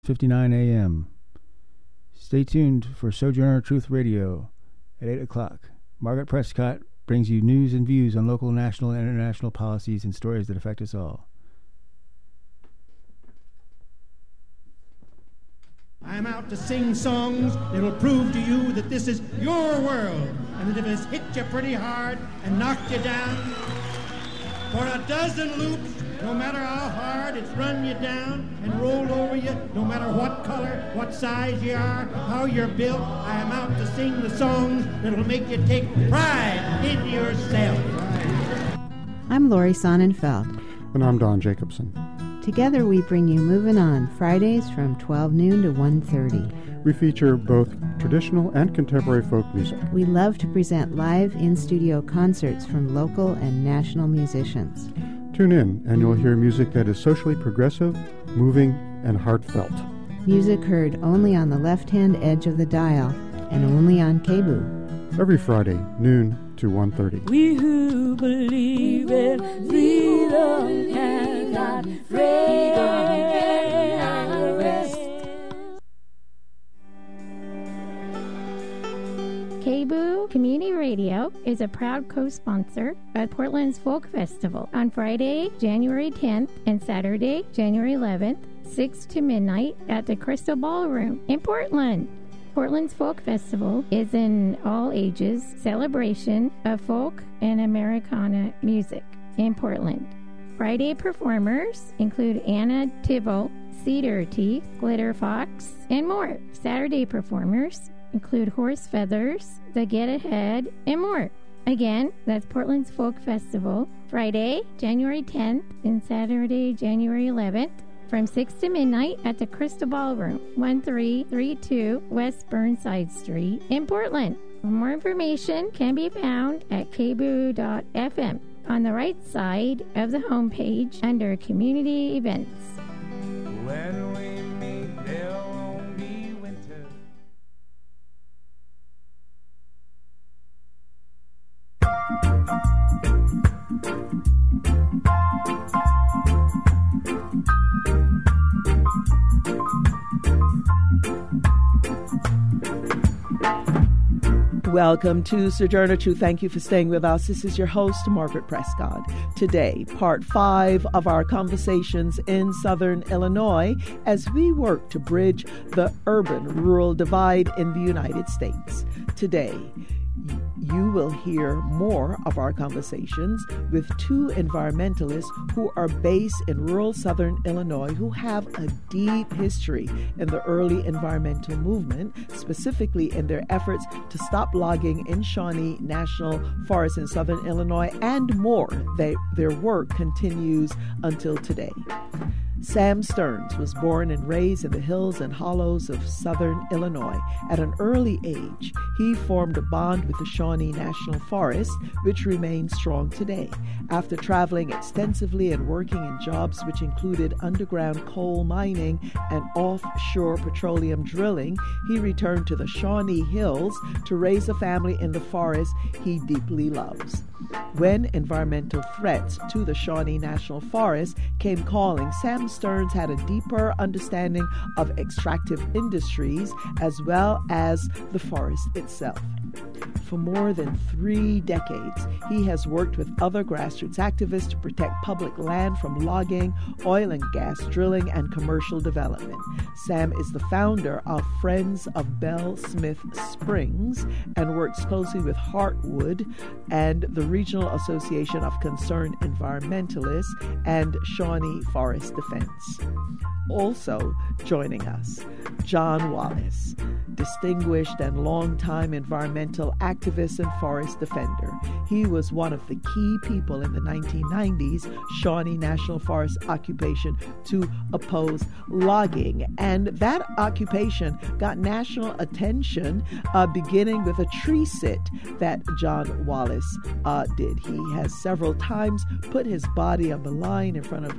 59 a.m. Stay tuned for Sojourner Truth Radio at 8 o'clock. Margaret Prescott brings you news and views on local, national, and international policies and stories that affect us all. I'm out to sing songs that will prove to you that this is your world, and that if it's hit you pretty hard and knocked you down, for a dozen loops, no matter how hard it's run you down and rolled over you, no matter what color, what size you are, how you're built, I am out to sing the songs that'll make you take pride in yourself. I'm Lori Sonnenfeld. And I'm Don Jacobson. Together we bring you Moving On, Fridays from 12 noon to 1:30. We feature both traditional and contemporary folk music. We love to present live in-studio concerts from local and national musicians. Tune in and you'll hear music that is socially progressive, moving, and heartfelt. Music heard only on the left-hand edge of the dial and only on KBOO. Every Friday, noon to 1:30. We who believe in freedom cannot rest. KBOO Community Radio is a proud co-sponsor of Portland's Folk Festival on Friday, January 10th and Saturday, January 11th, 6 to midnight at the Crystal Ballroom in Portland. Portland's Folk Festival is an all-ages celebration of folk and Americana music in Portland. Friday performers include Anna Tivol, Cedar Teeth, Glitter Fox, and more. Saturday performers include Horse Feathers, The Get Ahead, and more. Again, that's Portland's Folk Festival, Friday, January 10th and Saturday, January 11th, from 6 to midnight at the Crystal Ballroom, 1332 West Burnside Street in Portland. More information can be found at kboo.fm on the right side of the homepage under Community Events. When we meet, there won't be winter. Welcome to Sojourner Truth. Thank you for staying with us. This is your host, Margaret Prescott. Today, part 5 of our conversations in Southern Illinois as we work to bridge the urban-rural divide in the United States. Today, you will hear more of our conversations with two environmentalists who are based in rural Southern Illinois who have a deep history in the early environmental movement, specifically in their efforts to stop logging in Shawnee National Forest in Southern Illinois and more. Their work continues until today. Sam Stearns was born and raised in the hills and hollows of Southern Illinois. At an early age, he formed a bond with the Shawnee National Forest, which remains strong today. After traveling extensively and working in jobs which included underground coal mining and offshore petroleum drilling, he returned to the Shawnee Hills to raise a family in the forest he deeply loves. When environmental threats to the Shawnee National Forest came calling, Sam Stearns had a deeper understanding of extractive industries as well as the forest itself. For more than 3 decades, he has worked with other grassroots activists to protect public land from logging, oil and gas drilling, and commercial development. Sam is the founder of Friends of Bell Smith Springs and works closely with Heartwood and the Regional Association of Concerned Environmentalists and Shawnee Forest Defense. Also joining us, John Wallace, distinguished and longtime environmental activist and forest defender. He was one of the key people in the 1990s Shawnee National Forest occupation to oppose logging. And that occupation got national attention beginning with a tree sit that John Wallace did. He has several times put his body on the line in front of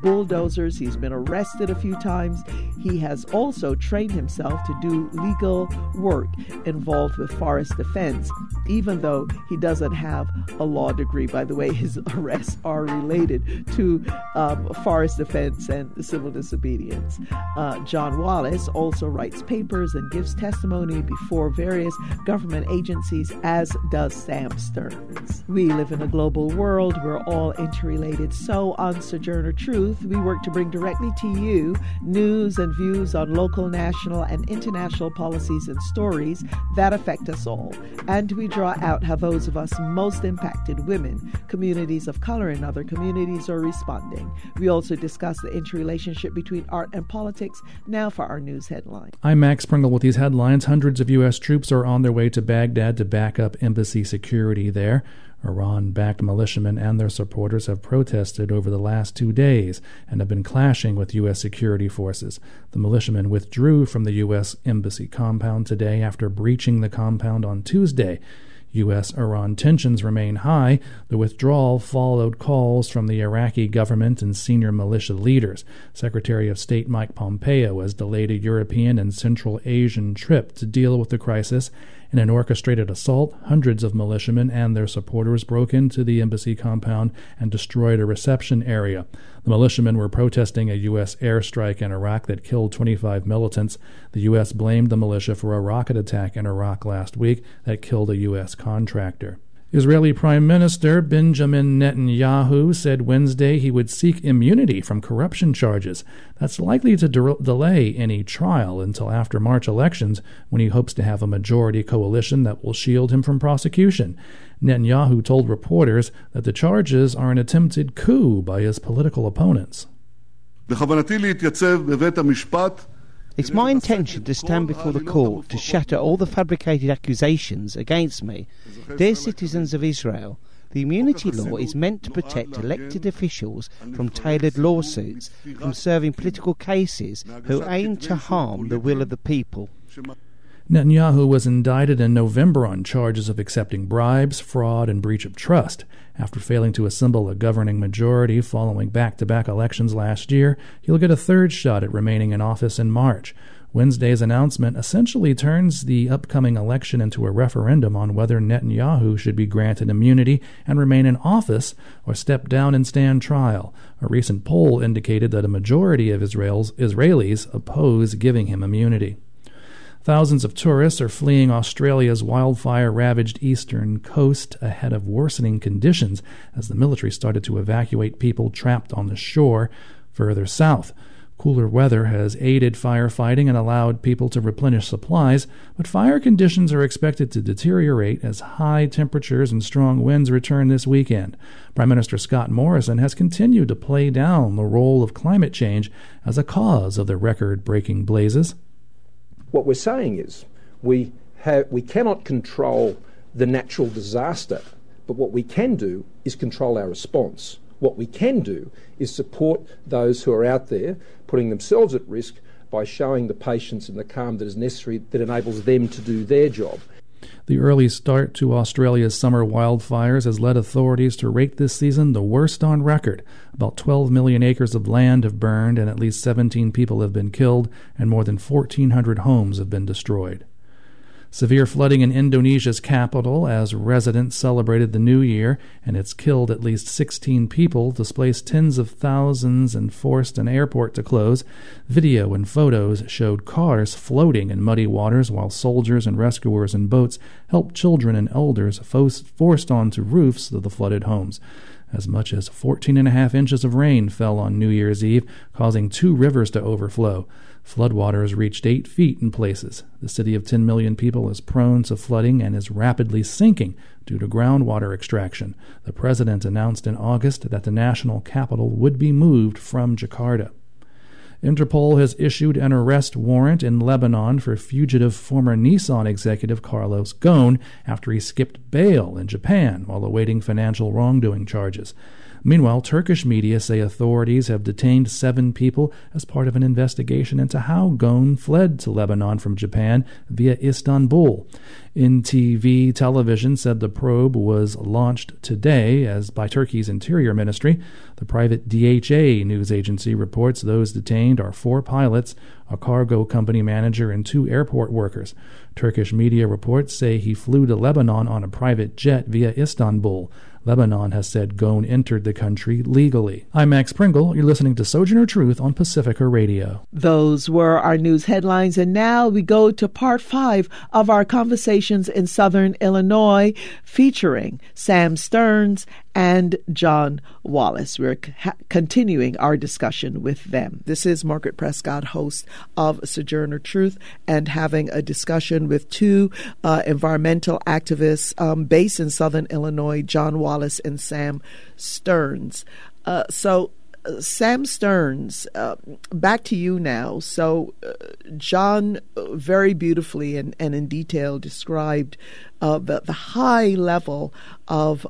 bulldozers. He's been arrested a few times. He has also trained himself to do legal work involved with forest defense, even though he doesn't have a law degree. By the way, his arrests are related to forest defense and civil disobedience. John Wallace also writes papers and gives testimony before various government agencies, as does Sam Stearns. We live in a global world. We're all interrelated. So on Sojourner Truth, we work to bring directly to you news and views on local, national, and international policies and stories that affect us all. And we draw out how those of us most impacted, women, communities of color, and other communities are responding. We also discuss the interrelationship between art and politics. Now for our news headline. I'm Max Pringle with these headlines. Hundreds of U.S. troops are on their way to Baghdad to back up embassy security there. Iran-backed militiamen and their supporters have protested over the last 2 days and have been clashing with U.S. security forces. The militiamen withdrew from the U.S. embassy compound today after breaching the compound on Tuesday. U.S.-Iran tensions remain high. The withdrawal followed calls from the Iraqi government and senior militia leaders. Secretary of State Mike Pompeo has delayed a European and Central Asian trip to deal with the crisis. In an orchestrated assault, hundreds of militiamen and their supporters broke into the embassy compound and destroyed a reception area. The militiamen were protesting a U.S. airstrike in Iraq that killed 25 militants. The U.S. blamed the militia for a rocket attack in Iraq last week that killed a U.S. contractor. Israeli Prime Minister Benjamin Netanyahu said Wednesday he would seek immunity from corruption charges. That's likely to delay any trial until after March elections, when he hopes to have a majority coalition that will shield him from prosecution. Netanyahu told reporters that the charges are an attempted coup by his political opponents. It's my intention to stand before the court to shatter all the fabricated accusations against me. Dear citizens of Israel, the immunity law is meant to protect elected officials from tailored lawsuits, from serving political cases who aim to harm the will of the people. Netanyahu was indicted in November on charges of accepting bribes, fraud, and breach of trust. After failing to assemble a governing majority following back-to-back elections last year, he'll get a third shot at remaining in office in March. Wednesday's announcement essentially turns the upcoming election into a referendum on whether Netanyahu should be granted immunity and remain in office or step down and stand trial. A recent poll indicated that a majority of Israelis oppose giving him immunity. Thousands of tourists are fleeing Australia's wildfire-ravaged eastern coast ahead of worsening conditions as the military started to evacuate people trapped on the shore further south. Cooler weather has aided firefighting and allowed people to replenish supplies, but fire conditions are expected to deteriorate as high temperatures and strong winds return this weekend. Prime Minister Scott Morrison has continued to play down the role of climate change as a cause of the record-breaking blazes. What we're saying is we cannot control the natural disaster, but what we can do is control our response. What we can do is support those who are out there putting themselves at risk by showing the patience and the calm that is necessary that enables them to do their job. The early start to Australia's summer wildfires has led authorities to rate this season the worst on record. About 12 million acres of land have burned and at least 17 people have been killed and more than 1,400 homes have been destroyed. Severe flooding in Indonesia's capital as residents celebrated the new year, and it's killed at least 16 people, displaced tens of thousands, and forced an airport to close. Video and photos showed cars floating in muddy waters while soldiers and rescuers in boats helped children and elders forced onto roofs of the flooded homes. As much as 14.5 inches of rain fell on New Year's Eve, causing 2 rivers to overflow. Floodwaters reached 8 feet in places. The city of 10 million people is prone to flooding and is rapidly sinking due to groundwater extraction. The president announced in August that the national capital would be moved from Jakarta. Interpol has issued an arrest warrant in Lebanon for fugitive former Nissan executive Carlos Ghosn after he skipped bail in Japan while awaiting financial wrongdoing charges. Meanwhile, Turkish media say authorities have detained 7 people as part of an investigation into how Ghosn fled to Lebanon from Japan via Istanbul. NTV Television said the probe was launched today as by Turkey's Interior Ministry. The private DHA news agency reports those detained are 4 pilots, a cargo company manager, and 2 airport workers. Turkish media reports say he flew to Lebanon on a private jet via Istanbul. Lebanon has said Ghosn entered the country legally. I'm Max Pringle. You're listening to Sojourner Truth on Pacifica Radio. Those were our news headlines, and now we go to part 5 of our conversations in Southern Illinois, featuring Sam Stearns and John Wallace. We're continuing our discussion with them. This is Margaret Prescott, host of Sojourner Truth, and having a discussion with 2 environmental activists based in Southern Illinois, John Wallace and Sam Stearns. Sam Stearns, back to you now. So John very beautifully and in detail described the high level of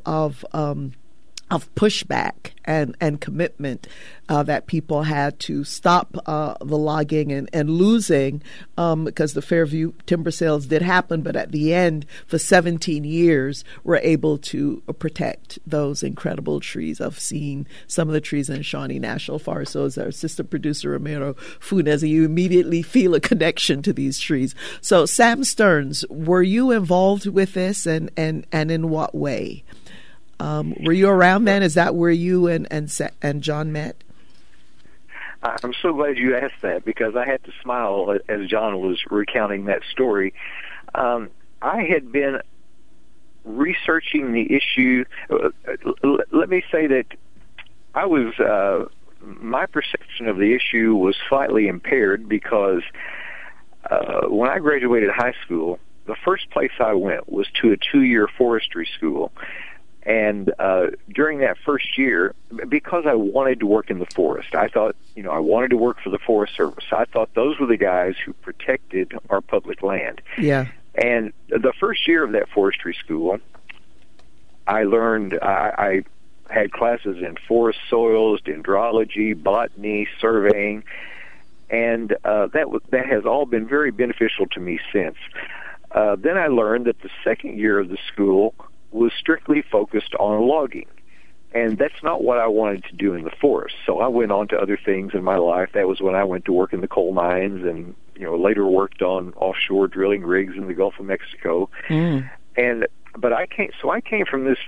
pushback and commitment that people had to stop the logging and losing, because the Fairview timber sales did happen, but at the end, for 17 years, were able to protect those incredible trees. I've seen some of the trees in Shawnee National Forest. So as our assistant producer, Romero Funes, you immediately feel a connection to these trees. So Sam Stearns, were you involved with this, and in what way? Were you around then? Is that where you and John met? I'm so glad you asked that, because I had to smile as John was recounting that story. I had been researching the issue. Let me say that I was my perception of the issue was slightly impaired, because when I graduated high school, the first place I went was to a 2-year forestry school. And during that first year, because I wanted to work in the forest, I thought, I wanted to work for the Forest Service. I thought those were the guys who protected our public land. Yeah. And the first year of that forestry school, I learned, I had classes in forest soils, dendrology, botany, surveying, and that has all been very beneficial to me since. Then I learned that the second year of the school was strictly focused on logging. And that's not what I wanted to do in the forest. So I went on to other things in my life. That was when I went to work in the coal mines and, later worked on offshore drilling rigs in the Gulf of Mexico. Mm. But I came from this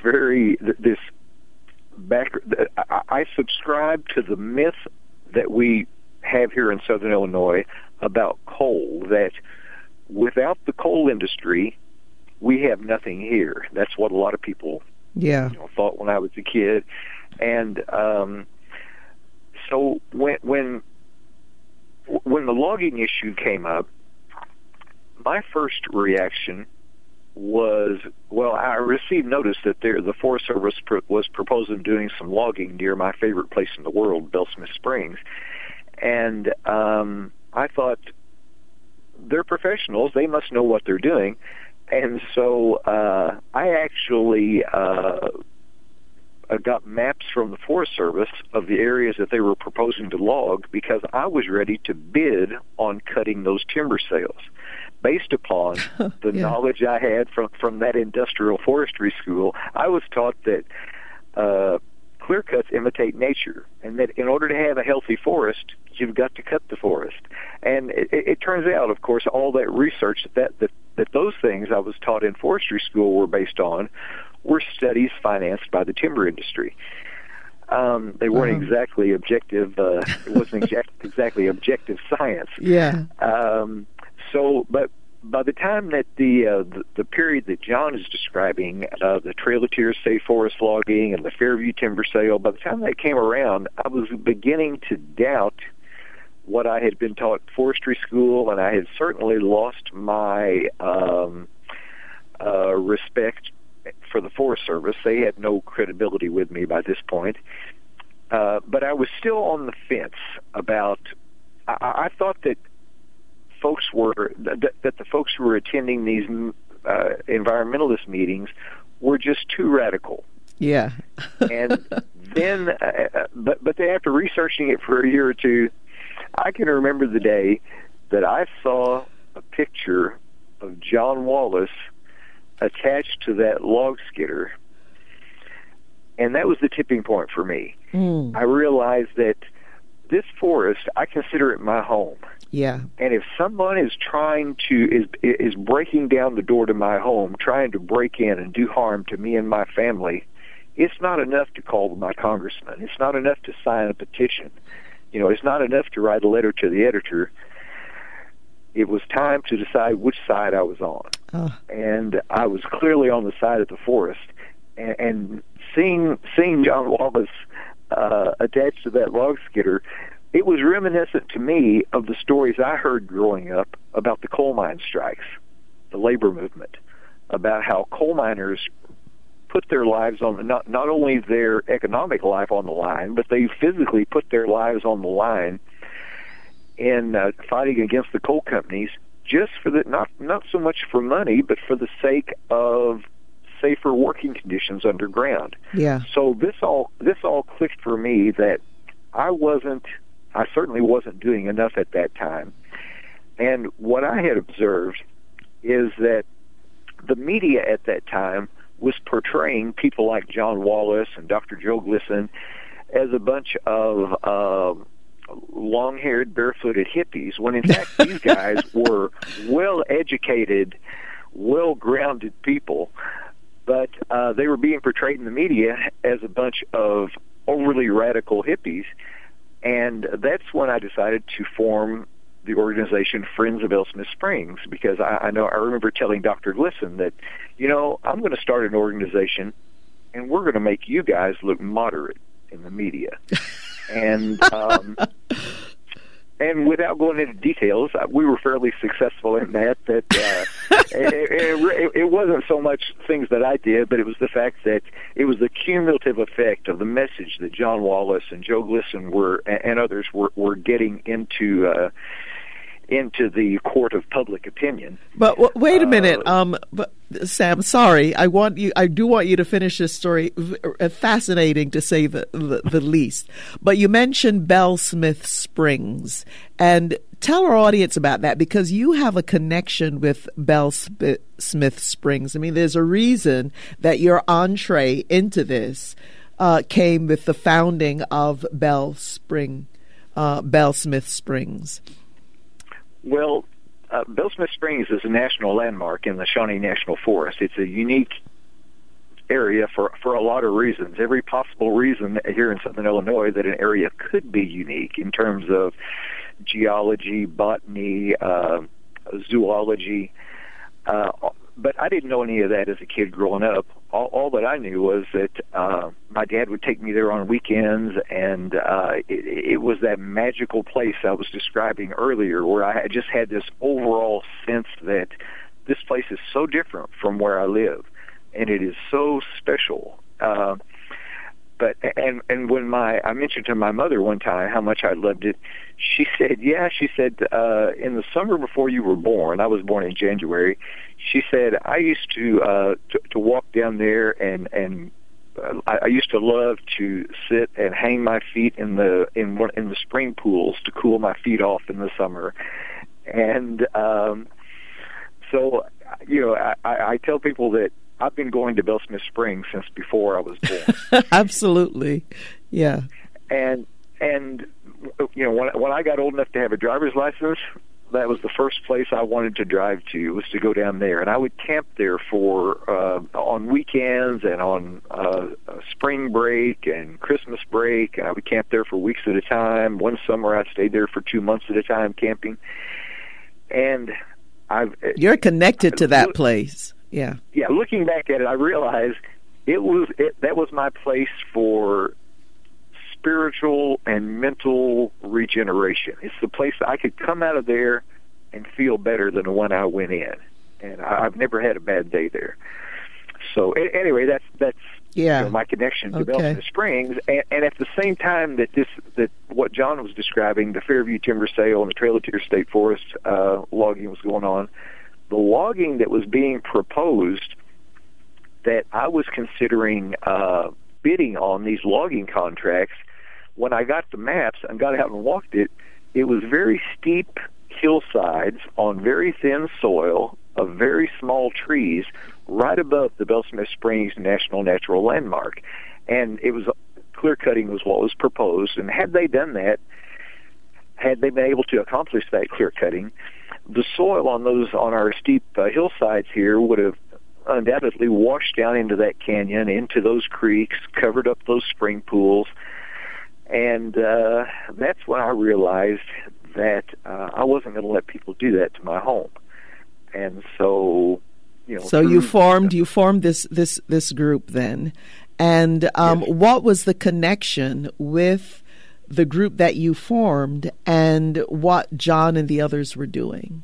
I subscribe to the myth that we have here in Southern Illinois about coal, that without the coal industry, we have nothing here. That's what a lot of people thought when I was a kid. And so when the logging issue came up, my first reaction was, I received notice that the Forest Service was proposing doing some logging near my favorite place in the world, Bellsmith Springs. And I thought, they're professionals. They must know what they're doing. And so I actually got maps from the Forest Service of the areas that they were proposing to log, because I was ready to bid on cutting those timber sales based upon the knowledge I had from that industrial forestry school. I was taught that clear cuts imitate nature, and that in order to have a healthy forest, you've got to cut the forest. And it turns out, of course, all that research that those things I was taught in forestry school were based on were studies financed by the timber industry. They weren't exactly objective. It wasn't exactly objective science. Yeah. But by the time that the period that John is describing, the Trail of Tears State Forest logging and the Fairview timber sale, by the time that came around, I was beginning to doubt what I had been taught in forestry school, and I had certainly lost my respect for the Forest Service. They had no credibility with me by this point. But I was still on the fence about, I thought that the folks who were attending these environmentalist meetings were just too radical. Yeah. And then, but then after researching it for a year or two, I can remember the day that I saw a picture of John Wallace attached to that log skidder, and that was the tipping point for me. I realized that this forest, I consider it my home. Yeah. And if someone is is breaking down the door to my home, trying to break in and do harm to me and my family, it's not enough to call my congressman. It's not enough to sign a petition. You know, it's not enough to write a letter to the editor. It was time to decide which side I was on. And I was clearly on the side of the forest. And seeing John Wallace attached to that log skidder, it was reminiscent to me of the stories I heard growing up about the coal mine strikes, the labor movement, about how coal miners put their lives on not only their economic life on the line, but they physically put their lives on the line in fighting against the coal companies, just for the not so much for money, but for the sake of safer working conditions underground. Yeah. So this all clicked for me that I certainly wasn't doing enough at that time. And what I had observed is that the media at that time was portraying people like John Wallace and Dr. Joe Glisson as a bunch of long-haired, barefooted hippies, when in fact these guys were well-educated, well-grounded people, but they were being portrayed in the media as a bunch of overly radical hippies. And that's when I decided to form the organization Friends of Elsmith Springs, because I remember telling Dr. Glisson that, you know, I'm going to start an organization, and we're going to make you guys look moderate in the media. And and without going into details, we were fairly successful in that. It wasn't so much things that I did, but it was the fact that it was the cumulative effect of the message that John Wallace and Joe Glisson and others were getting into the court of public opinion. But wait a minute, but Sam, sorry, I do want you to finish this story. Fascinating, to say the least. But you mentioned Bellsmith Springs, and tell our audience about that, because you have a connection with Bellsmith Springs. I mean, there's a reason that your entree into this came with the founding of Bellsmith Springs. Well, Bellsmith Springs is a national landmark in the Shawnee National Forest. It's a unique area for a lot of reasons. Every possible reason here in southern Illinois that an area could be unique in terms of geology, botany, zoology. But I didn't know any of that as a kid growing up. All that I knew was that my dad would take me there on weekends, and it was that magical place I was describing earlier, where I just had this overall sense that this place is so different from where I live, and it is so special. But when I mentioned to my mother one time how much I loved it, she said, in the summer before you were born, I was born in January, she said, I used to walk down there, and I used to love to sit and hang my feet in the spring pools to cool my feet off in the summer. And so, you know, I tell people that I've been going to Bellsmith Springs since before I was born. Absolutely, yeah. And you know, when I got old enough to have a driver's license, that was the first place I wanted to drive to, was to go down there. And I would camp there on weekends and on spring break and Christmas break. I would camp there for weeks at a time. One summer I stayed there for 2 months at a time camping. And you're connected to that place. Yeah. Yeah, looking back at it, I realized that was my place for spiritual and mental regeneration. It's the place that I could come out of there and feel better than when I went in. And I've never had a bad day there. So anyway, that's you know, my connection to Bellsmith Springs. And at the same time that what John was describing, the Fairview Timber Sale and the Trail of Tears State Forest logging was going on, the logging that was being proposed that I was considering bidding on these logging contracts, when I got the maps and got out and walked it, it was very steep hillsides on very thin soil of very small trees right above the Bellsmith Springs National Natural Landmark. And it was clear cutting was what was proposed, and had they done that, had they been able to accomplish that clear cutting, the soil on our steep hillsides here would have undoubtedly washed down into that canyon, into those creeks, covered up those spring pools, and that's when I realized that I wasn't going to let people do that to my home. And so, so you formed this group then. And yes. What was the connection with the group that you formed and what John and the others were doing?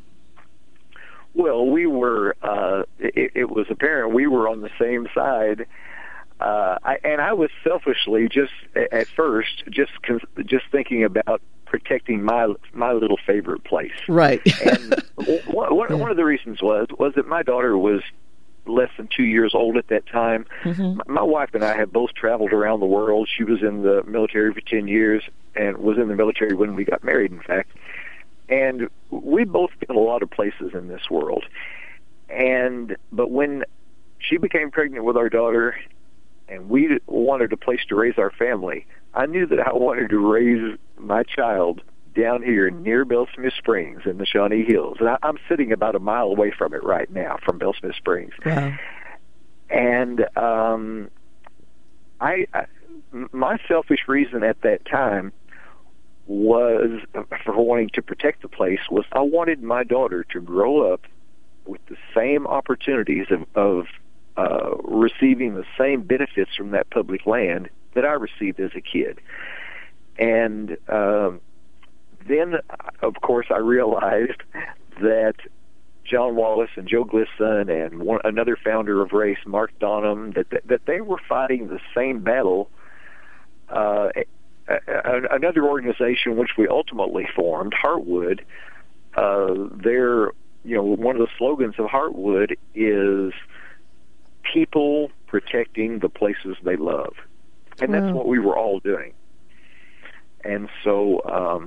Well, we were, it was apparent we were on the same side. I was selfishly at first thinking about protecting my little favorite place. Right. And one of the reasons was that my daughter was less than 2 years old at that time. Mm-hmm. My wife and I have both traveled around the world. She was in the military for 10 years and was in the military when we got married, in fact. And we both been a lot of places in this world. But when she became pregnant with our daughter and we wanted a place to raise our family, I knew that I wanted to raise my child down here near Bellsmith Springs in the Shawnee Hills. And I'm sitting about a mile away from it right now, from Bellsmith Springs. Wow. And my selfish reason at that time was, for wanting to protect the place, was I wanted my daughter to grow up with the same opportunities of receiving the same benefits from that public land that I received as a kid. And then, of course, I realized that John Wallace and Joe Glisson and another founder of RACE, Mark Donham, that they were fighting the same battle. Another organization which we ultimately formed, Heartwood, one of the slogans of Heartwood is people protecting the places they love. And that's what we were all doing. And so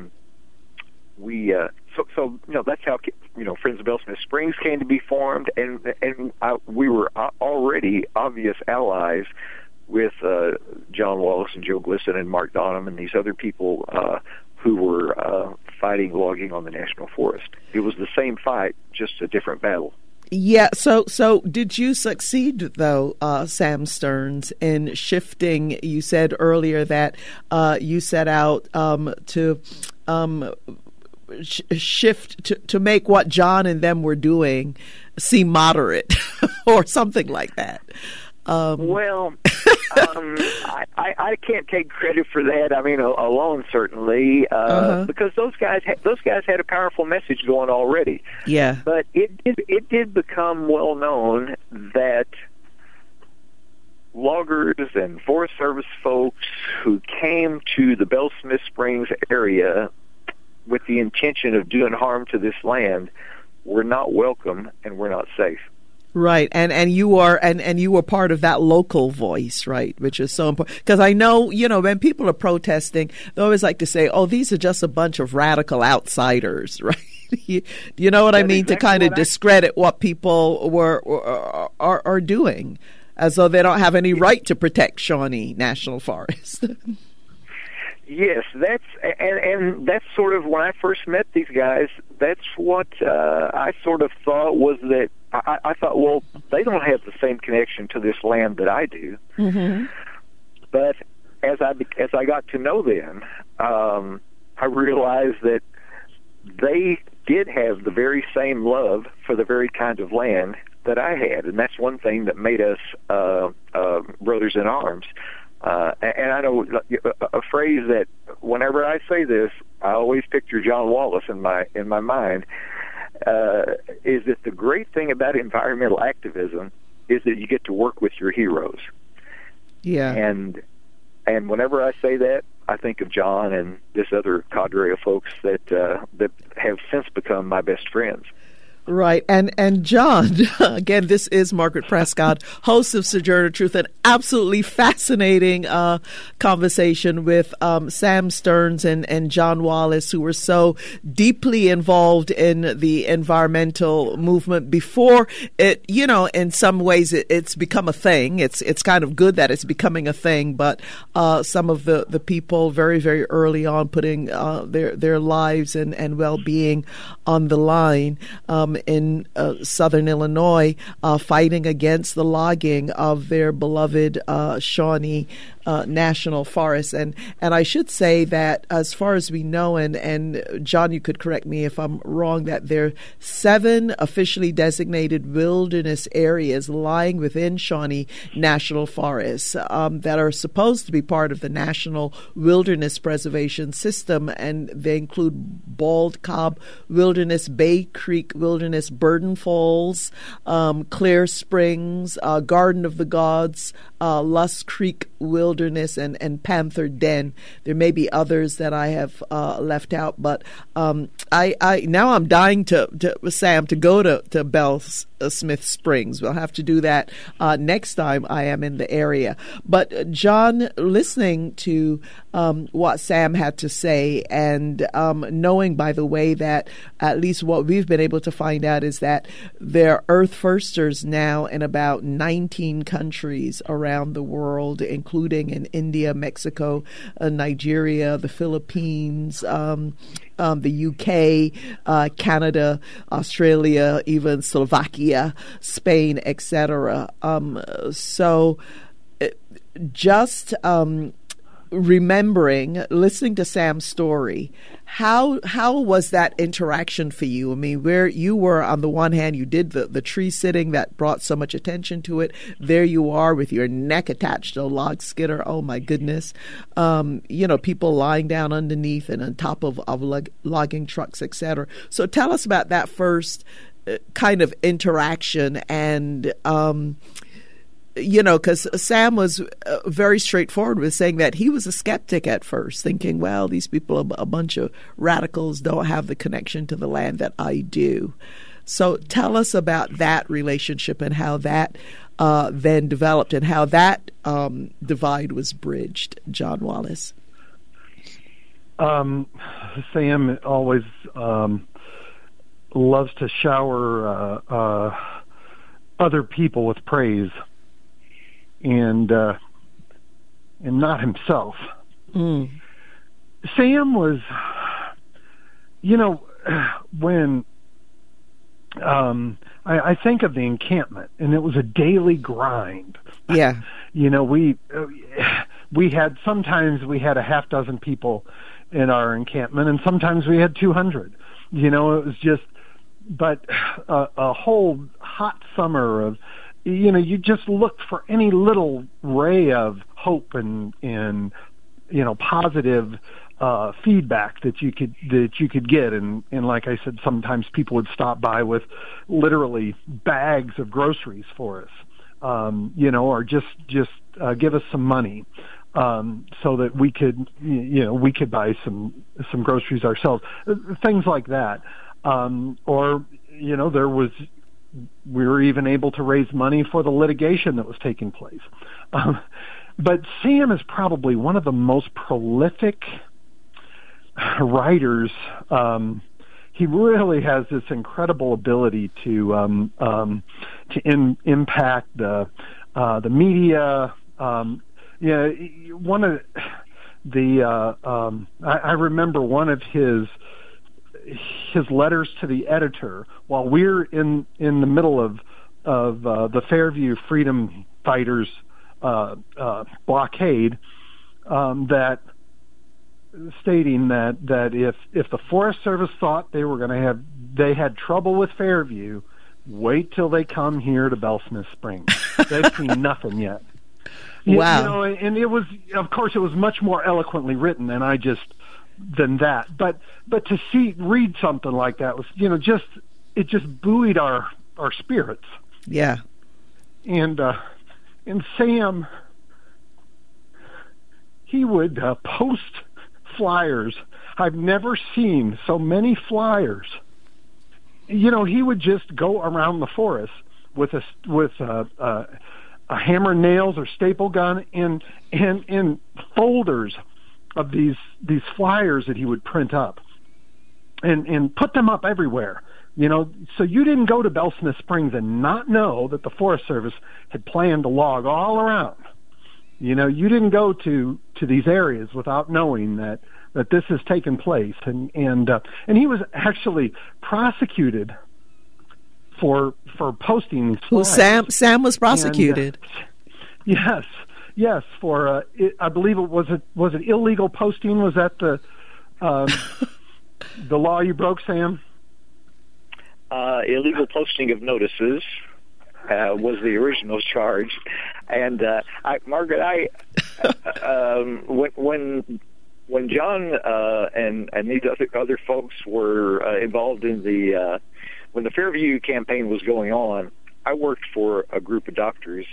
that's how Friends of Bellsmith Springs came to be formed, and we were already obvious allies with John Wallace and Joe Glisson and Mark Donham and these other people who were fighting logging on the National Forest. It was the same fight, just a different battle. Yeah. So did you succeed, though, Sam Stearns, in shifting? You said earlier that you set out to shift to make what John and them were doing seem moderate or something like that. I can't take credit for that. I mean, alone certainly, because those guys had a powerful message going already. Yeah. But it did become well known that loggers and Forest Service folks who came to the Bellsmith Springs area with the intention of doing harm to this land were not welcome and were not safe. Right, and you are and you were part of that local voice, right, which is so important. Because I know, when people are protesting, they always like to say, "Oh, these are just a bunch of radical outsiders," right? you know what I mean? Exactly, to kind of discredit what people are doing, as though they don't have any right to protect Shawnee National Forest. Yes, that's sort of when I first met these guys. That's what I sort of thought was that. I thought, well, they don't have the same connection to this land that I do. Mm-hmm. But as I got to know them, I realized that they did have the very same love for the very kind of land that I had, and that's one thing that made us brothers in arms. And I know a phrase that whenever I say this, I always picture John Wallace in my mind. Is that the great thing about environmental activism is that you get to work with your heroes. Yeah. And whenever I say that, I think of John and this other cadre of folks that have since become my best friends. Right. And John, again, this is Margaret Prescott, host of Sojourner Truth, an absolutely fascinating conversation with Sam Stearns and John Wallace, who were so deeply involved in the environmental movement before it, in some ways it's become a thing. It's kind of good that it's becoming a thing, but some of the people very, very early on putting their lives and well-being on the line in southern Illinois, fighting against the logging of their beloved Shawnee National Forest. And I should say that as far as we know, and John, you could correct me if I'm wrong, that there are 7 officially designated wilderness areas lying within Shawnee National Forest that are supposed to be part of the National Wilderness Preservation System, and they include Bald Cob Wilderness, Bay Creek Wilderness, Burden Falls, Clear Springs, Garden of the Gods, Lusk Creek Wilderness, and Panther Den. There may be others that I have left out, but I now I'm dying to Sam to go to Bell Smith Springs. We'll have to do that next time I am in the area. But John, listening to what Sam had to say, and knowing, by the way, that at least what we've been able to find out is that there are Earth Firsters now in about 19 countries around the world, including in India, Mexico, Nigeria, the Philippines, the UK, Canada, Australia, even Slovakia, Spain, etc. So just remembering, listening to Sam's story, how was that interaction for you? I mean, where you were, on the one hand, you did the tree sitting that brought so much attention to it. There you are with your neck attached to a log skidder. Oh, my goodness. People lying down underneath and on top of logging trucks, etc. So tell us about that first kind of interaction, and because Sam was very straightforward with saying that he was a skeptic at first, thinking, well, these people are a bunch of radicals, don't have the connection to the land that I do. So tell us about that relationship and how that then developed, and how that divide was bridged, John Wallace. Sam always loves to shower other people with praise, and not himself. Sam was, when I think of the encampment, and it was a daily grind. Yeah. We had, sometimes we had a half dozen people in our encampment, and sometimes we had 200. It was just, but a whole hot summer of, you just looked for any little ray of hope and positive feedback that you could get, and like I said, sometimes people would stop by with literally bags of groceries for us, or just give us some money, so that we could buy some groceries ourselves, things like that. We were even able to raise money for the litigation that was taking place. But Sam is probably one of the most prolific writers. He really has this incredible ability to impact the media. One of I remember one of his letters to the editor while we're in the middle of the Fairview Freedom Fighters blockade, that stating that if the Forest Service thought they had trouble with Fairview, wait till they come here to Bell Smith Springs. They've seen nothing yet. Wow. And it was, of course, it was much more eloquently written than that. But to read something like that was, it just buoyed our spirits. Yeah. And Sam, he would post flyers. I've never seen so many flyers he would just go around the forest with a hammer and nails or staple gun and folders of these flyers that he would print up and put them up everywhere. So you didn't go to Bellsmith Springs and not know that the Forest Service had planned to log all around. You didn't go to these areas without knowing that this has taken place, and he was actually prosecuted for posting these flyers. Sam was prosecuted. And, yes, for I believe it was illegal posting. Was that the law you broke, Sam? Illegal posting of notices was the original charge, and Margaret, when John and these other folks were involved in when the Fairview campaign was going on, I worked for a group of doctors,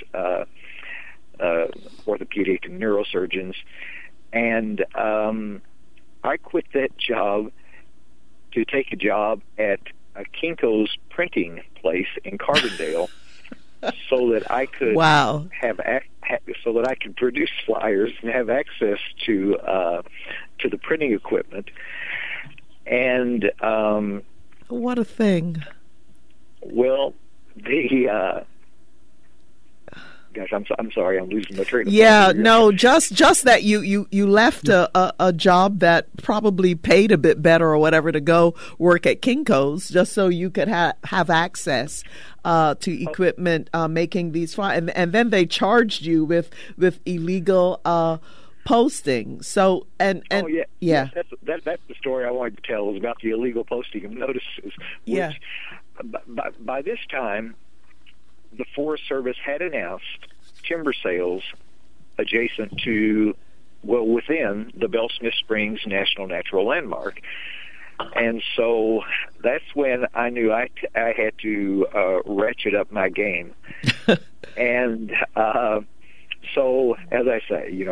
orthopedic and neurosurgeons, and I quit that job to take a job at a Kinko's printing place in Carbondale, so that I could so that I could produce flyers and have access to the printing equipment. And what a thing! Well, gosh, I'm sorry, I'm losing my train of thought. Yeah, no, just that you left a job that probably paid a bit better or whatever to go work at Kinko's just so you could have access to equipment making these flyers, and then they charged you with illegal posting. So that's the story I wanted to tell, was about the illegal posting of notices. Which, by this time, the Forest Service had announced timber sales adjacent to, within the Bellsmith Springs National Natural Landmark. And so that's when I knew I had to ratchet up my game. And so, as I say,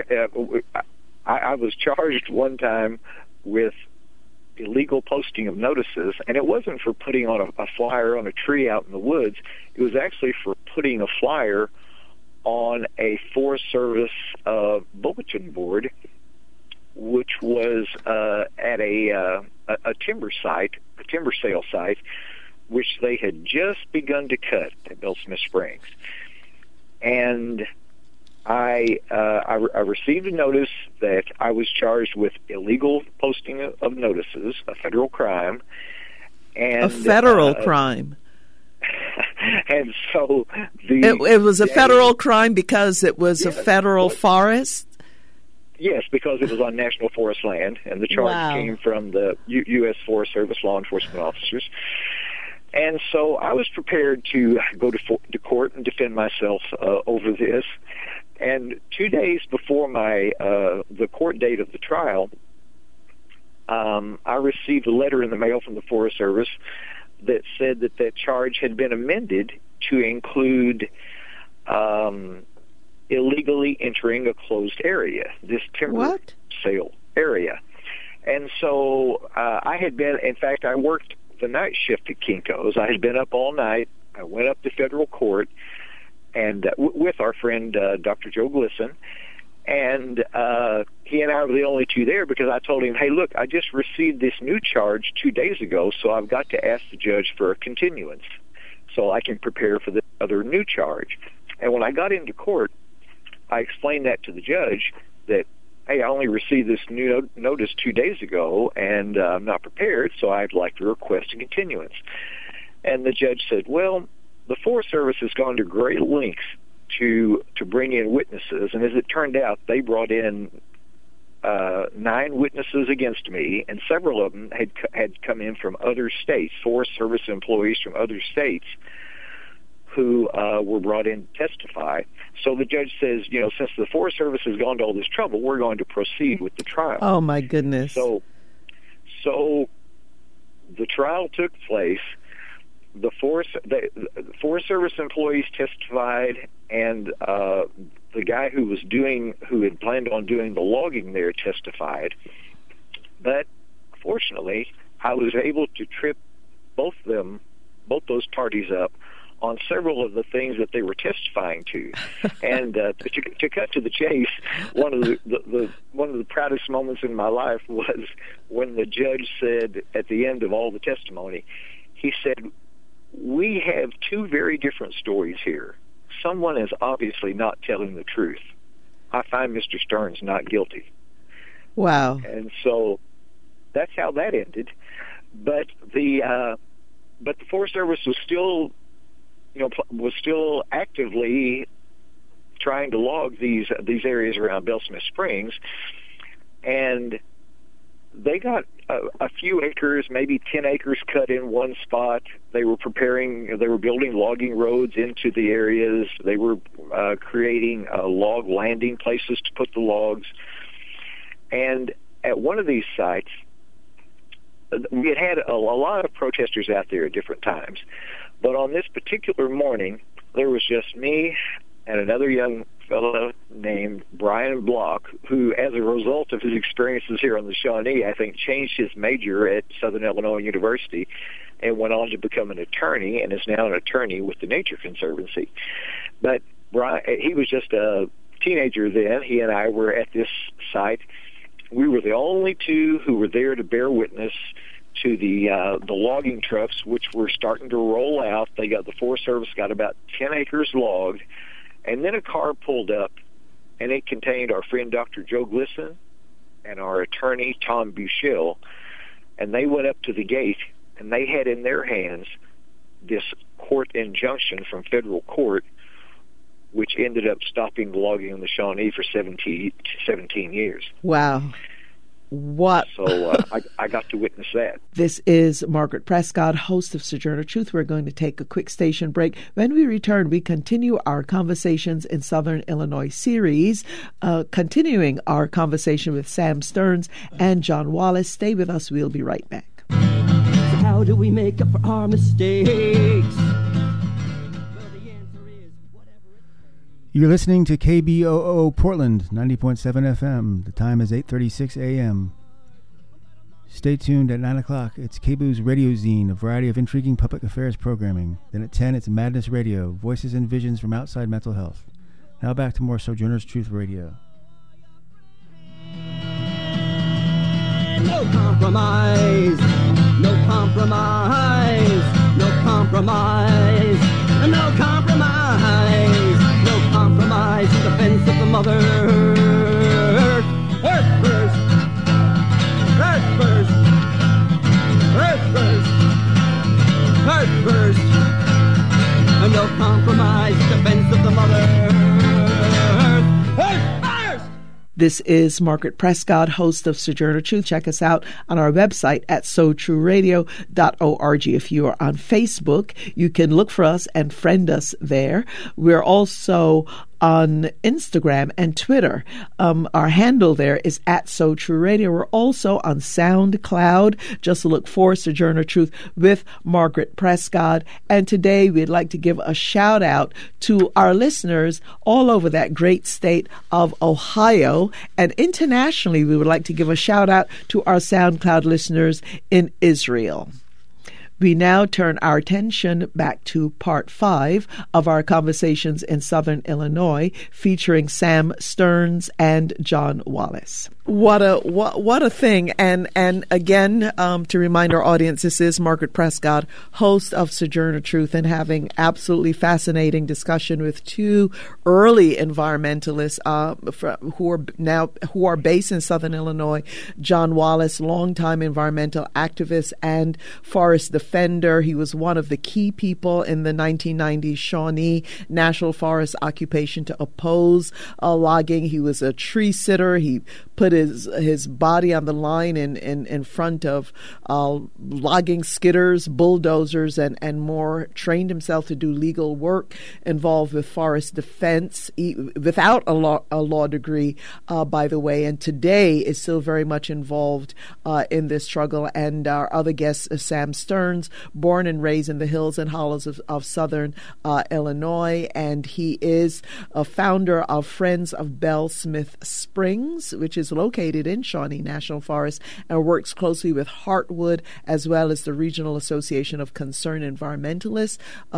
I was charged one time with illegal posting of notices, and it wasn't for putting on a flyer on a tree out in the woods. It was actually for putting a flyer on a Forest Service bulletin board, which was at a timber sale site, which they had just begun to cut at Bellsmith Springs. And I received a notice that I was charged with illegal posting of notices, a federal crime. And, a federal crime. And so it was a federal crime because it was a federal forest? Yes, because it was on national forest land, and the charge came from the U.S. Forest Service law enforcement officers. And so I was prepared to go to court and defend myself over this. And 2 days before the court date of the trial, I received a letter in the mail from the Forest Service that said that charge had been amended to include illegally entering a closed area, this timber sale area. And so I had been, in fact, I worked the night shift at Kinko's. I had been up all night. I went up to federal court and with our friend Dr. Joe Glisson, and he and I were the only two there because I told him, hey, look, I just received this new charge 2 days ago, so I've got to ask the judge for a continuance so I can prepare for the other new charge. And when I got into court, I explained that to the judge that, hey, I only received this new notice 2 days ago, and I'm not prepared, so I'd like to request a continuance. And the judge said, well, the Forest Service has gone to great lengths to bring in witnesses, and as it turned out, they brought in 9 witnesses against me, and several of them had come in from other states, Forest Service employees from other states who were brought in to testify. So the judge says, since the Forest Service has gone to all this trouble, we're going to proceed with the trial. Oh, my goodness. So the trial took place. The Forest Service employees testified, and the guy who had planned on doing the logging there testified. But fortunately, I was able to trip both the parties up on several of the things that they were testifying to. And to cut to the chase, one of the proudest moments in my life was when the judge said at the end of all the testimony, he said, "We have two very different stories here. Someone is obviously not telling the truth. I find Mr. Stearns not guilty." Wow. And so that's how that ended. But the Forest Service was still actively trying to log these areas around Bellsmith Springs, and they got a few acres, maybe 10 acres cut in one spot. They were building logging roads into the areas. They were creating log landing places to put the logs. And at one of these sites, we had a lot of protesters out there at different times. But on this particular morning, there was just me and another young fellow named Brian Block, who, as a result of his experiences here on the Shawnee, I think changed his major at Southern Illinois University and went on to become an attorney, and is now an attorney with the Nature Conservancy. But Brian, he was just a teenager then. He and I were at this site. We were the only two who were there to bear witness to the logging trucks, which were starting to roll out. The Forest Service got about 10 acres logged, and then a car pulled up, and it contained our friend Dr. Joe Glisson and our attorney Tom Bushell, and they went up to the gate, and they had in their hands this court injunction from federal court, which ended up stopping the logging in the Shawnee for 17 years. Wow. What? So I got to witness that. This is Margaret Prescott, host of Sojourner Truth. We're going to take a quick station break. When we return, we continue our Conversations in Southern Illinois series, continuing our conversation with Sam Stearns and John Wallace. Stay with us. We'll be right back. So how do we make up for our mistakes? You're listening to KBOO Portland, 90.7 FM. The time is 8:36 a.m. Stay tuned at 9 o'clock. It's KBOO's Radio Zine, a variety of intriguing public affairs programming. Then at 10, it's Madness Radio, voices and visions from outside mental health. Now back to more Sojourner's Truth Radio. No compromise, no compromise, no compromise, no compromise. Compromise in defense of the mother earth. Earth first. Earth first. Earth first. Earth first. And no compromise in defense of the mother earth. Earth first. This is Margaret Prescott, host of Sojourner Truth. Check us out on our website at SoTrueRadio.org. If you are on Facebook, you can look for us and friend us there. We're also on Instagram and Twitter. Our handle there is at So True Radio. We're also on SoundCloud. Just look for Sojourner Truth with Margaret Prescott. And today we'd like to give a shout out to our listeners all over that great state of Ohio. And internationally, we would like to give a shout out to our SoundCloud listeners in Israel. We now turn our attention back to part 5 of our Conversations in Southern Illinois, featuring Sam Stearns and John Wallace. What a thing. And again, to remind our audience, this is Margaret Prescott, host of Sojourner Truth, and having absolutely fascinating discussion with two early environmentalists who are based in Southern Illinois. John Wallace, longtime environmental activist and forest defender. He was one of the key people in the 1990s Shawnee National Forest occupation to oppose logging. He was a tree sitter. He put his body on the line in front of logging skidders, bulldozers, and more, trained himself to do legal work involved with forest defense without a law degree, by the way, and today is still very much involved in this struggle. And our other guest is Sam Stearns, born and raised in the hills and hollows of Southern Illinois, and he is a founder of Friends of Bellsmith Springs, which is is located in Shawnee National Forest and works closely with Heartwood as well as the Regional Association of Concerned Environmentalists,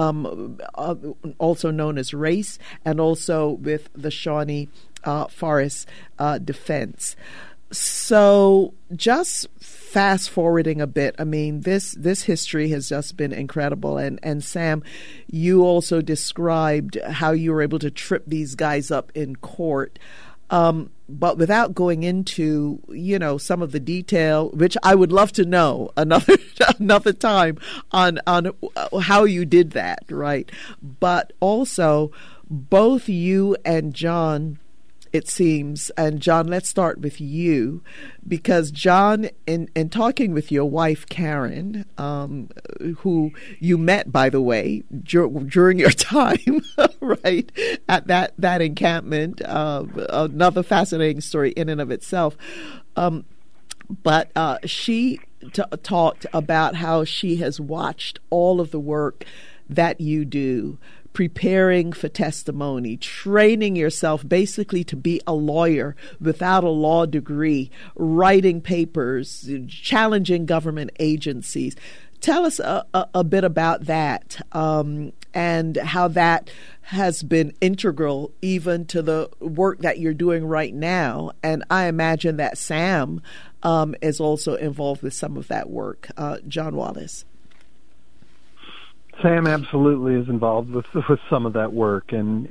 also known as RACE, and also with the Shawnee Forest Defense. So just fast forwarding a bit, I mean, this history has just been incredible. And Sam, you also described how you were able to trip these guys up in court. But without going into, some of the detail, which I would love to know another time on how you did that, right? But also, both you and John, it seems, and John, let's start with you, because John, in talking with your wife, Karen, who you met, by the way, during your time, right, at that encampment, another fascinating story in and of itself. But she talked about how she has watched all of the work that you do, preparing for testimony, training yourself basically to be a lawyer without a law degree, writing papers, challenging government agencies. Tell us a bit about that and how that has been integral even to the work that you're doing right now. And I imagine that Sam is also involved with some of that work. John Wallace. Sam absolutely is involved with some of that work, and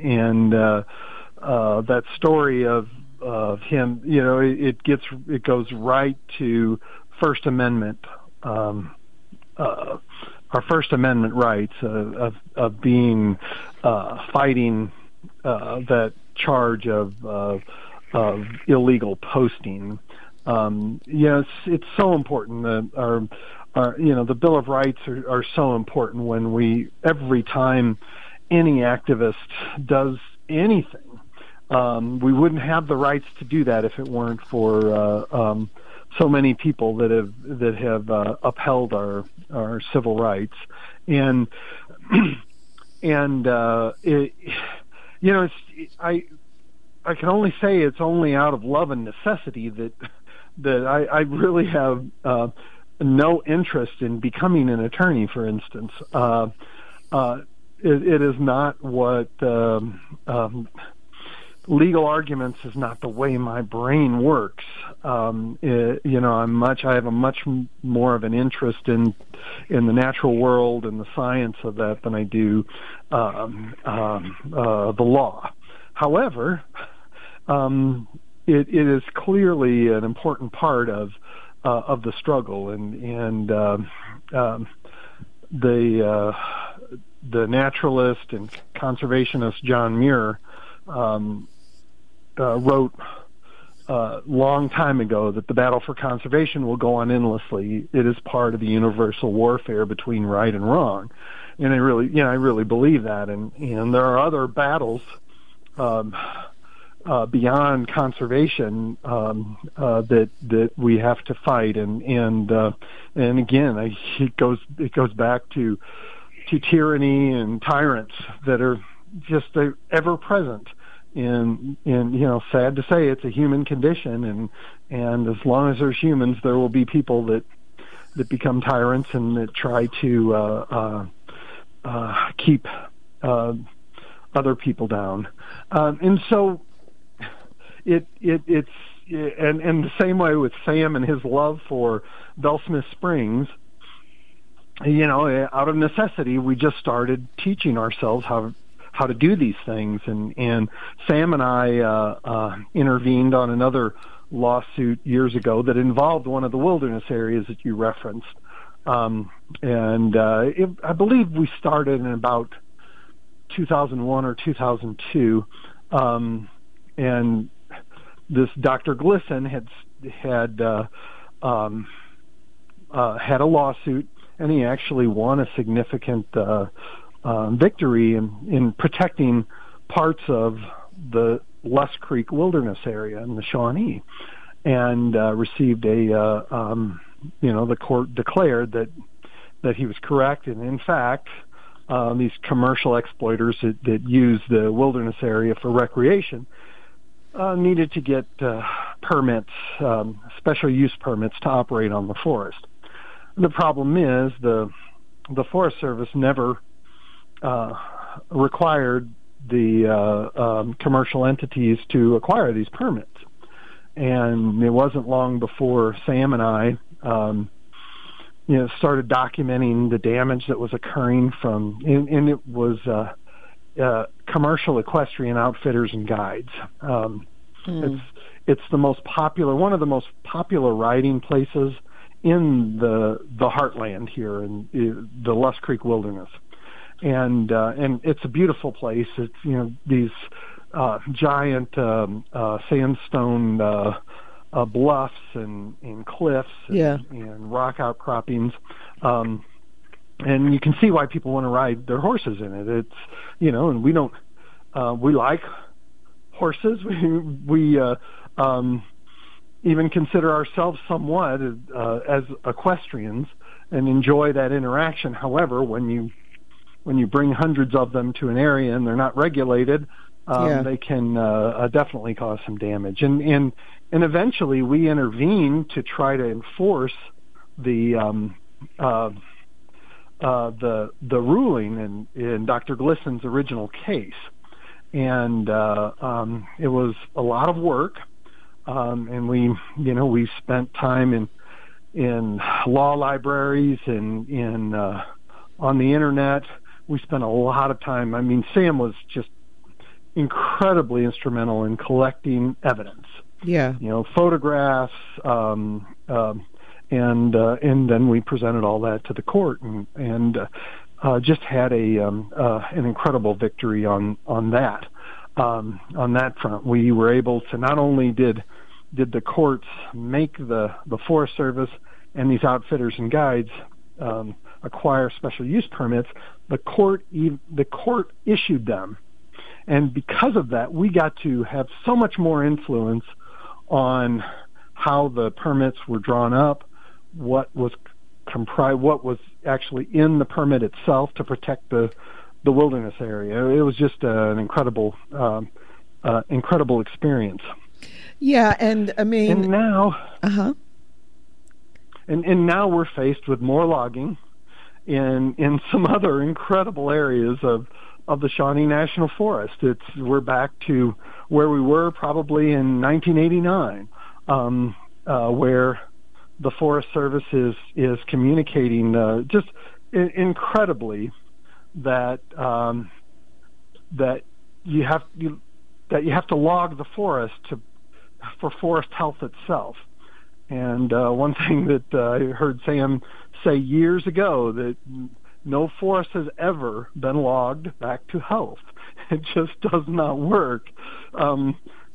that story of him, it goes right to First Amendment, our First Amendment rights of being fighting that charge of illegal posting. It's so important that the Bill of Rights are so important every time any activist does anything. We wouldn't have the rights to do that if it weren't for so many people that have upheld our civil rights. And I can only say it's only out of love and necessity that I really have no interest in becoming an attorney, for instance. It is not what legal arguments is not the way my brain works. I have a much more of an interest in the natural world and the science of that than I do the law. However, it is clearly an important part of the struggle, and the naturalist and conservationist John Muir wrote a long time ago that the battle for conservation will go on endlessly. It is part of the universal warfare between right and wrong, and I really believe that. And there are other battles beyond conservation that we have to fight, and again, it goes back to tyranny and tyrants that are just ever present. And sad to say, it's a human condition, and as long as there's humans, there will be people that become tyrants and that try to keep other people down, and so. It's the same way with Sam and his love for Bellsmith Springs. Out of necessity, we just started teaching ourselves how to do these things, and Sam and I intervened on another lawsuit years ago that involved one of the wilderness areas that you referenced, I believe we started in about 2001 or 2002, and this Dr. Glisson had a lawsuit, and he actually won a significant victory in protecting parts of the Les Creek Wilderness area in the Shawnee, and received the court declared that he was correct, and in fact, these commercial exploiters that use the wilderness area for recreation needed to get permits, special use permits to operate on the forest. The problem is the Forest Service never required the commercial entities to acquire these permits. And it wasn't long before Sam and I started documenting the damage that was occurring and it was commercial equestrian outfitters and guides. It's the most popular, one of the most popular riding places in the heartland here in the Lusk Creek Wilderness, and it's a beautiful place. It's these giant sandstone bluffs and cliffs and rock outcroppings. And you can see why people want to ride their horses in it. It's, and we don't, we like horses. We even consider ourselves somewhat as equestrians and enjoy that interaction. However, when you bring hundreds of them to an area and they're not regulated, they can definitely cause some damage. And eventually we intervene to try to enforce the ruling in Dr. Glisson's original case, and it was a lot of work, and we spent time in law libraries and on the internet. We spent a lot of time. I mean, Sam was just incredibly instrumental in collecting evidence. Yeah, photographs. And then we presented all that to the court, and just had an incredible victory on that front. We were able to, not only did the courts make the Forest Service and these outfitters and guides acquire special use permits, the court issued them, and because of that, we got to have so much more influence on how the permits were drawn up, what was actually in the permit itself to protect the wilderness area. It was just an incredible experience. Yeah, and I mean, and now, and now we're faced with more logging in some other incredible areas of the Shawnee National Forest. We're back to where we were probably in 1989, where the Forest Service is communicating just incredibly that you have to log the forest for forest health itself. And one thing that I heard Sam say years ago, that no forest has ever been logged back to health. It just does not work. That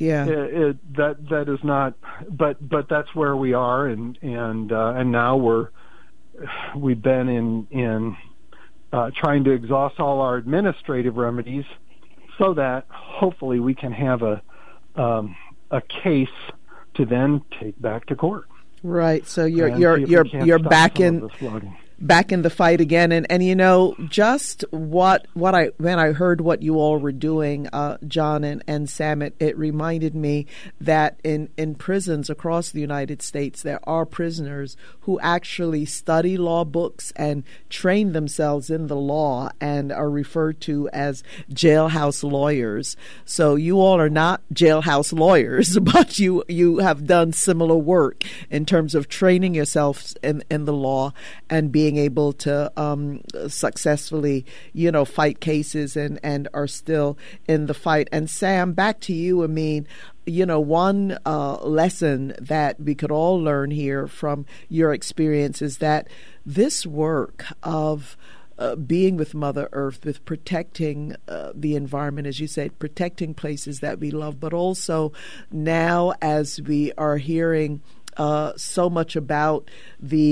is not. But that's where we are, and now we've been in trying to exhaust all our administrative remedies, so that hopefully we can have a case to then take back to court. Right. So you're back in the fight again, and just when I heard what you all were doing, John and Sam, it reminded me that in prisons across the United States there are prisoners who actually study law books and train themselves in the law and are referred to as jailhouse lawyers. So you all are not jailhouse lawyers, but you have done similar work in terms of training yourselves in the law and being able to successfully, fight cases and are still in the fight. And Sam, back to you. I mean, one lesson that we could all learn here from your experience is that this work of being with Mother Earth, with protecting the environment, as you said, protecting places that we love, but also now as we are hearing so much about the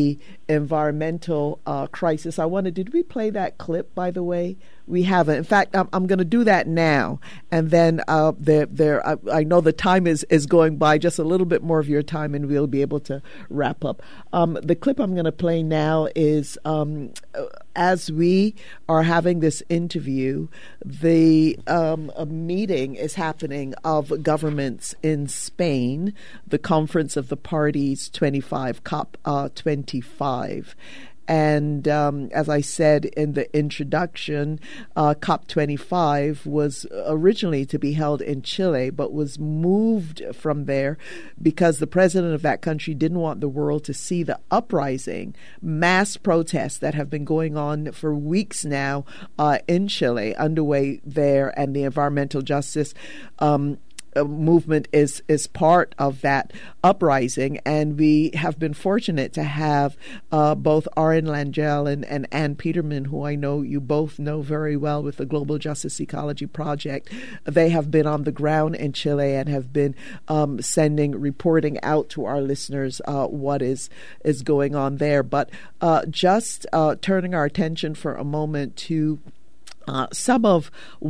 environmental crisis. Did we play that clip, by the way? We haven't. In fact, I'm going to do that now. And then I know the time is going by, just a little bit more of your time, and we'll be able to wrap up. The clip I'm going to play now is as we are having this interview, a meeting is happening of governments in Spain, the Conference of the Parties 25, COP 25. And as I said in the introduction, COP25 was originally to be held in Chile, but was moved from there because the president of that country didn't want the world to see the uprising, mass protests that have been going on for weeks now in Chile, underway there, and the environmental justice movement is part of that uprising. And we have been fortunate to have both Aaron Langell and Ann Peterman, who I know you both know very well with the Global Justice Ecology Project. They have been on the ground in Chile and have been reporting out to our listeners what is going on there. But just turning our attention for a moment to some of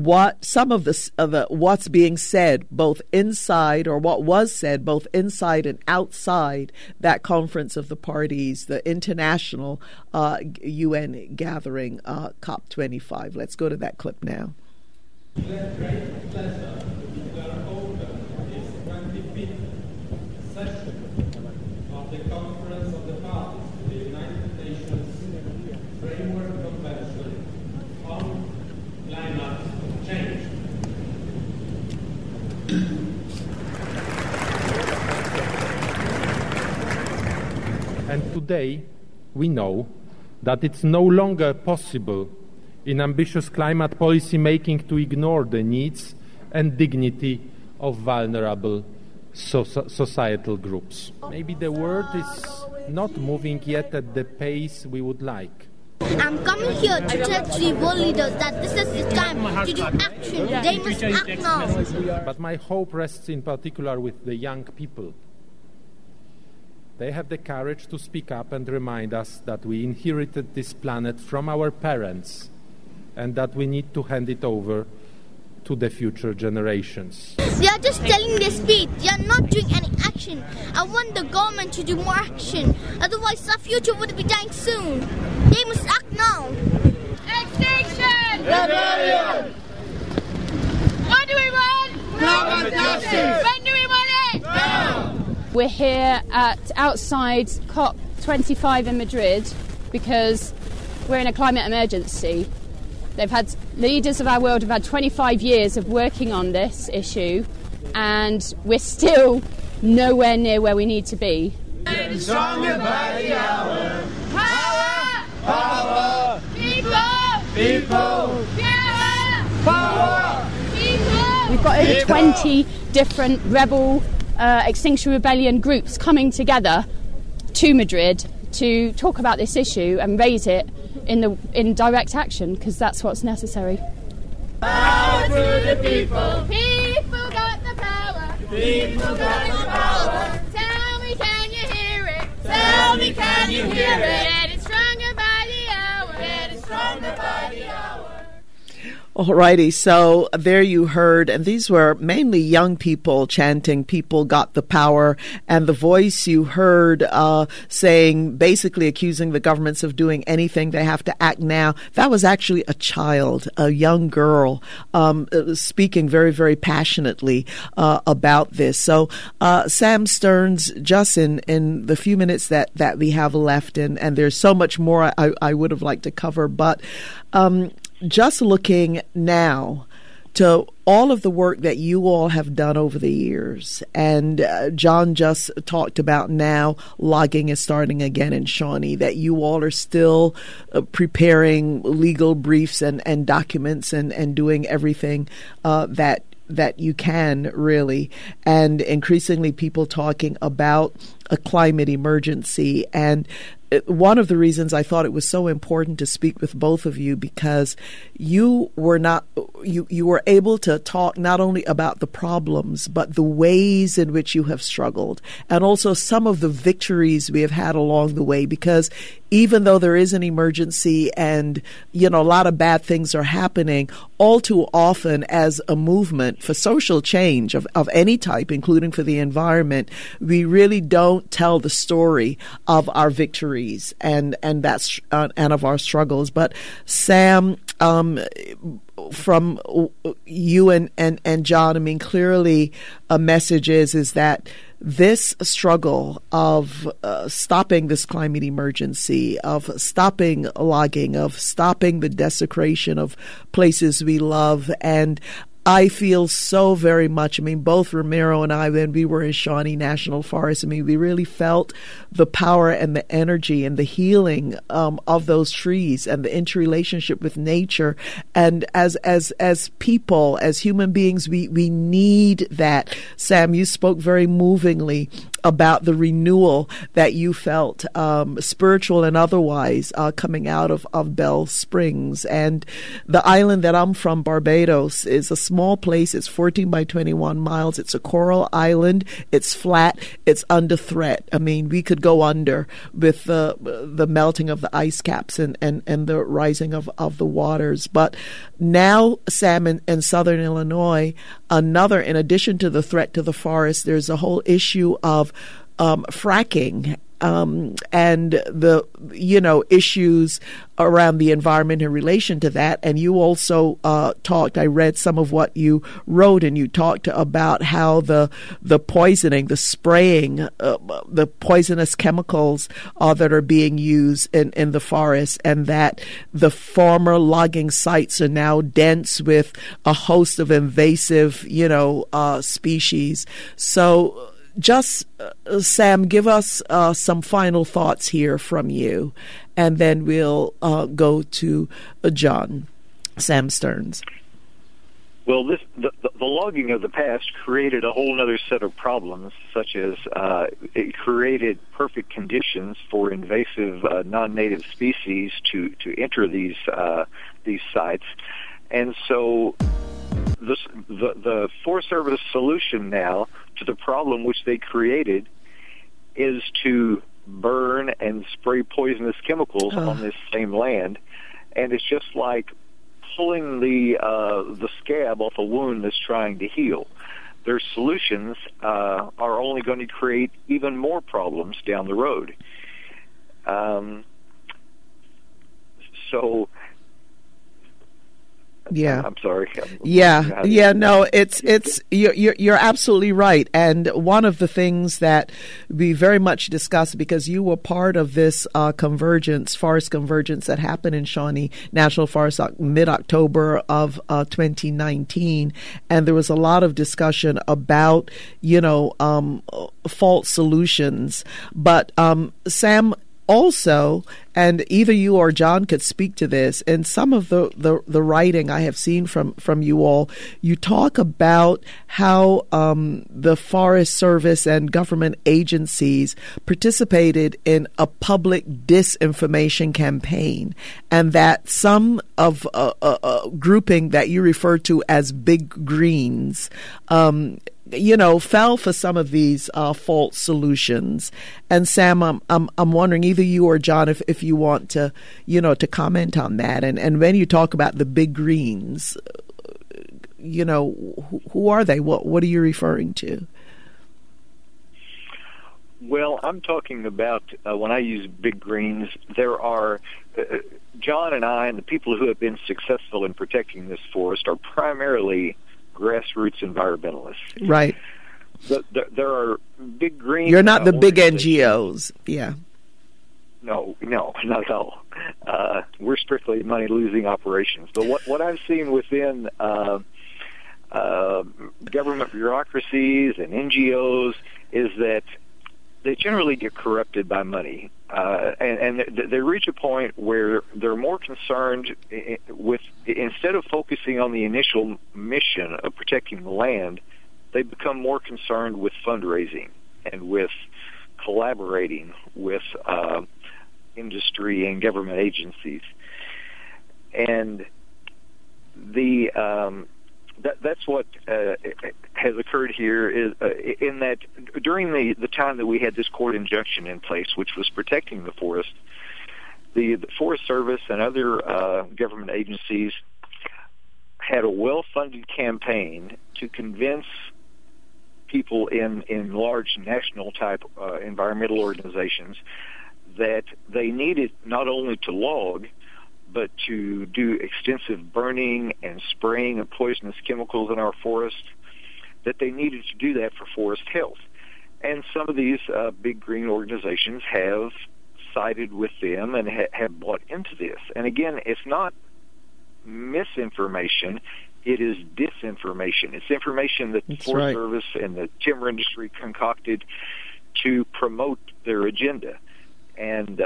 what's being said both inside, or what was said both inside and outside that Conference of the Parties, the international UN gathering, COP25. Let's go to that clip now. And today, we know that it's no longer possible in ambitious climate policy making to ignore the needs and dignity of vulnerable societal groups. Maybe the world is not moving yet at the pace we would like. I'm coming here to tell the world leaders that this is the time to do action. They must act now. But my hope rests in particular with the young people. They have the courage to speak up and remind us that we inherited this planet from our parents and that we need to hand it over to the future generations. They are just telling their speech. They are not doing any action. I want the government to do more action. Otherwise, our future would be dying soon. They must act now. Extinction! Rebellion! What do we want? Climate justice! When do we want it? Now! We're here outside COP25 in Madrid because we're in a climate emergency. Leaders of our world have had 25 years of working on this issue, and we're still nowhere near where we need to be. Getting stronger by the hour. Power! Power! People! People! Power! People! We've got over 20 different rebel Extinction Rebellion groups coming together to Madrid to talk about this issue and raise it in direct action, because that's what's necessary. Power to the people. People got the power. People got the power. Tell me, can you hear it? Tell me, can you hear it? Getting stronger by the hour. Getting stronger by the hour. Alrighty, so there you heard, and these were mainly young people chanting, "People got the power," and the voice you heard saying, basically accusing the governments of doing anything, they have to act now. That was actually a child, a young girl, speaking very, very passionately about this. So, Sam Stearns, just in the few minutes that we have left, and there's so much more I would have liked to cover, but just looking now to all of the work that you all have done over the years, and John just talked about now logging is starting again in Shawnee, that you all are still preparing legal briefs and documents and doing everything that you can, really, and increasingly people talking about a climate emergency. And one of the reasons I thought it was so important to speak with both of you, because you were not, you were able to talk not only about the problems, but the ways in which you have struggled, and also some of the victories we have had along the way. Because even though there is an emergency and, a lot of bad things are happening, all too often as a movement for social change of any type, including for the environment, we really don't tell the story of our victories and of our struggles. But Sam, from you and John, clearly a message is that this struggle of stopping this climate emergency, of stopping logging, of stopping the desecration of places we love, and I feel so very much, both Ramiro and I, when we were in Shawnee National Forest, we really felt the power and the energy and the healing of those trees and the interrelationship with nature. And as people, as human beings, we need that. Sam, you spoke very movingly about the renewal that you felt, spiritual and otherwise, coming out of Bell Springs. And the island that I'm from, Barbados, is a small place. It's 14 by 21 miles. It's a coral island. It's flat. It's under threat. We could go under with the melting of the ice caps and the rising of the waters. But now, Sam, in southern Illinois, in addition to the threat to the forest, there's a whole issue of fracking and the issues around the environment in relation to that. And you also talked, I read some of what you wrote, and you talked about how the poisoning, the spraying, the poisonous chemicals that are being used in the forest, and that the former logging sites are now dense with a host of invasive, species. So just, Sam, give us some final thoughts here from you, and then we'll go to John. Sam Stearns. Well, the logging of the past created a whole other set of problems, such as it created perfect conditions for invasive non-native species to enter these sites, and so the Forest Service solution now to the problem which they created is to burn and spray poisonous chemicals on this same land, and it's just like pulling the scab off a wound that's trying to heal. Their solutions are only going to create even more problems down the road. So. Yeah, I'm sorry. No, it's you're absolutely right. And one of the things that we very much discussed, because you were part of this forest convergence that happened in Shawnee National Forest mid-October of 2019, and there was a lot of discussion about false solutions. But Sam, also, and either you or John could speak to this, in some of the writing I have seen from you all, you talk about how the Forest Service and government agencies participated in a public disinformation campaign, and that some of a grouping that you refer to as Big Greens fell for some of these false solutions. And Sam, I'm wondering, either you or John, if you want to, to comment on that. And when you talk about the Big Greens, who are they? What are you referring to? Well, I'm talking about, when I use Big Greens, there are, John and I and the people who have been successful in protecting this forest are primarily grassroots environmentalists. Right. There are Big Green. You're not the big NGOs. Yeah. No, not at all. We're strictly money-losing operations. But what I've seen within government bureaucracies and NGOs is that they generally get corrupted by money, and they reach a point where they're more concerned with, instead of focusing on the initial mission of protecting the land, they become more concerned with fundraising and with collaborating with industry and government agencies. And that's what has occurred here is in that during the time that we had this court injunction in place, which was protecting the forest, the Forest Service and other government agencies had a well-funded campaign to convince people in large national-type environmental organizations that they needed not only to log, but to do extensive burning and spraying of poisonous chemicals in our forests, that they needed to do that for forest health. And some of these big green organizations have sided with them and have bought into this. And again, it's not misinformation, it is disinformation. It's information that the Forest Service and the timber industry concocted to promote their agenda. And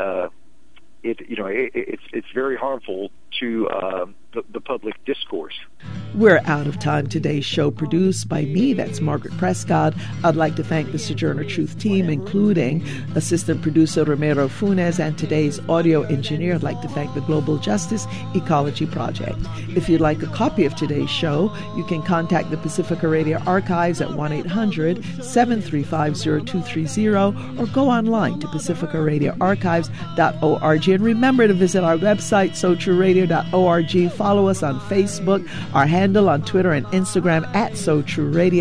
it's very harmful to the public discourse. We're out of time. Today's show produced by me, that's Margaret Prescott. I'd like to thank the Sojourner Truth team, including assistant producer Romero Funes, and today's audio engineer. I'd like to thank the Global Justice Ecology Project. If you'd like a copy of today's show, you can contact the Pacifica Radio Archives at 1-800-735-0230 or go online to pacificaradioarchives.org. And remember to visit our website, SoTrueRadio.org. Follow us on Facebook, our handle on Twitter and Instagram at SoTrueRadio.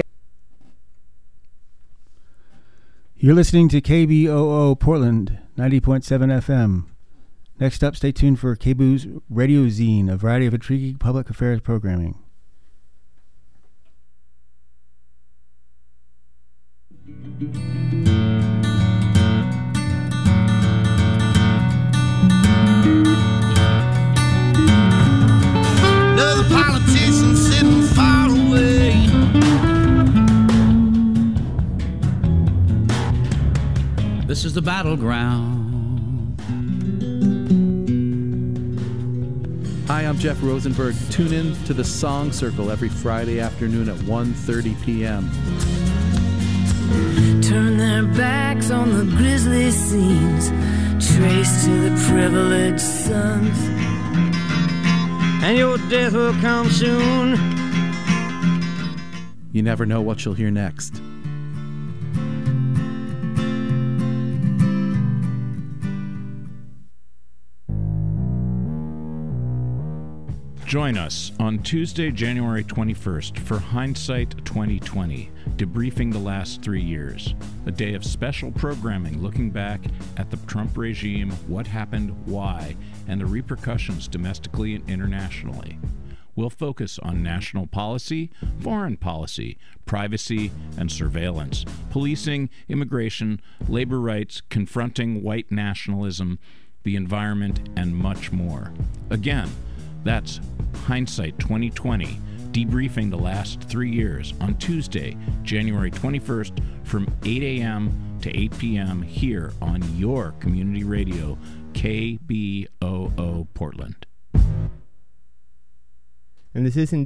You're listening to KBOO Portland, 90.7 FM. Next up, stay tuned for KBOO's Radio Zine, a variety of intriguing public affairs programming. Another politician sitting far away. This is the battleground. Hi, I'm Jeff Rosenberg. Tune in to the Song Circle every Friday afternoon at 1:30 p.m. Turn their backs on the grisly scenes, trace to the privileged sons, and your death will come soon. You never know what you'll hear next. Join us on Tuesday, January 21st for Hindsight 2020, debriefing the last 3 years. A day of special programming looking back at the Trump regime, what happened, why, and the repercussions domestically and internationally. We'll focus on national policy, foreign policy, privacy and surveillance, policing, immigration, labor rights, confronting white nationalism, the environment, and much more. Again, that's Hindsight 2020, debriefing the last 3 years on Tuesday, January 21st from 8 a.m. to 8 p.m. here on your community radio, KBOO Portland. And this isn't